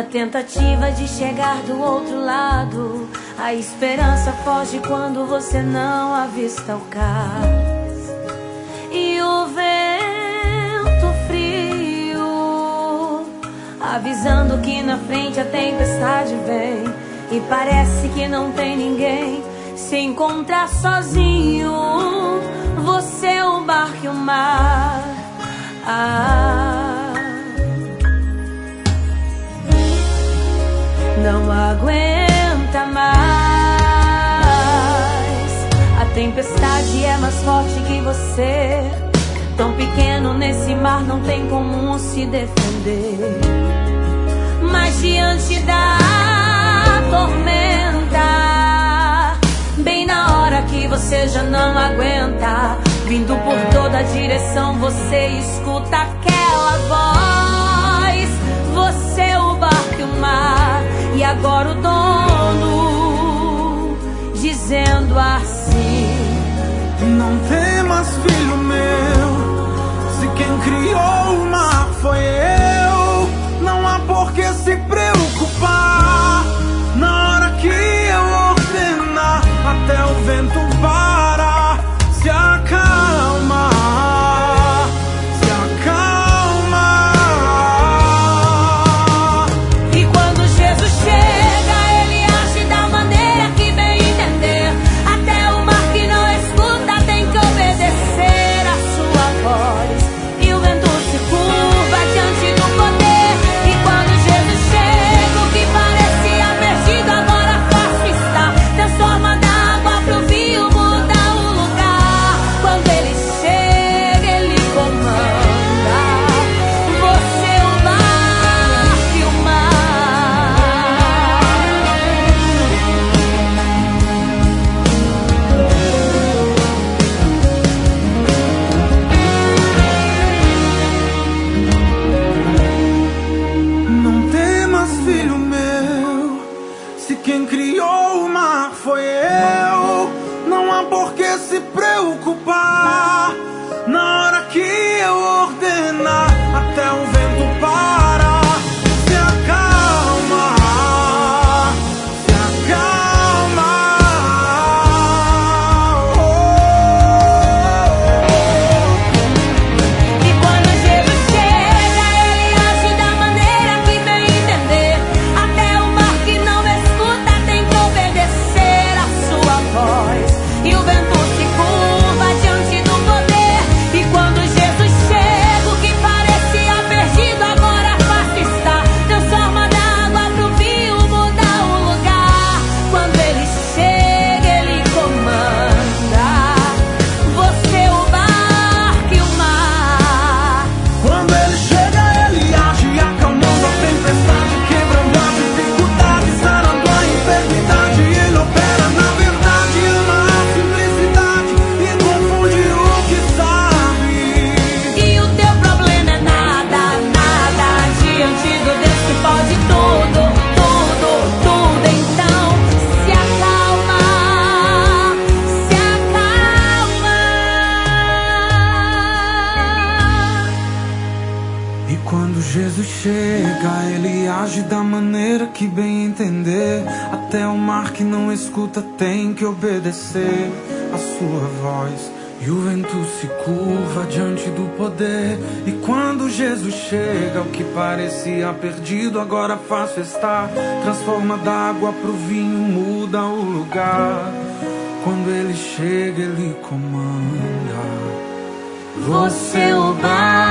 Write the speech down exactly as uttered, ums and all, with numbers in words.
tentativa de chegar do outro lado, a esperança foge quando você não avista o cais. E o vento frio avisando que na frente a tempestade vem, e parece que não tem ninguém. Se encontrar sozinho, você, o barco e o mar. Ah, não aguenta mais. A tempestade é mais forte que você. Tão pequeno nesse mar, não tem como se defender. Mas diante da tormenta, bem na hora que você já não aguenta, vindo por toda a direção, você escuta aquela voz. Você, o barco e o mar, e agora o dono dizendo assim: não temas, filho meu, se quem criou o mar foi eu. Não há por que se preocupar. Na hora que eu ordenar, até o vento para, se acalma, se acalma. E quando Jesus chega, ele age da maneira que bem entender. Até o mar que não escuta tem que obedecer a sua voz. E o vento se curva diante do poder. E quando Jesus chega, o que parecia perdido agora fácil está. Transforma da água pro vinho, muda o lugar. Quando ele chega, ele comanda. Você, o barco e o mar. Não temas, filho meu, se quem criou o mar foi eu. Não há por que se preocupar. Na hora que eu ordenar, até o vento para, se acalma, se acalma. E quando Jesus chega, ele age da maneira que bem entender. Até o mar que não escuta tem que obedecer a sua voz. E o vento se curva diante do poder. E quando Jesus chega, o que parecia perdido agora fácil está. Transforma da água pro vinho, muda o lugar. Quando ele chega, ele comanda. Você, o barco e o mar. Quando ele chega, ele age acalmando a tempestade, quebrando as dificuldades, sarando a enfermidade. Ele opera na verdade, ama a simplicidade e confunde o que sabe. E o teu problema é nada, nada diante do Deus que pode tudo, tudo, tudo. Então se acalma, se acalma. E quando Jesus chega, ele age da maneira que bem entender. Até o mar que não escuta tem que obedecer a sua voz. E o vento se curva diante do poder. E quando Jesus chega, o que parecia perdido agora fácil está. Transforma da água pro vinho, muda o lugar. Quando ele chega, ele comanda. Você, o barco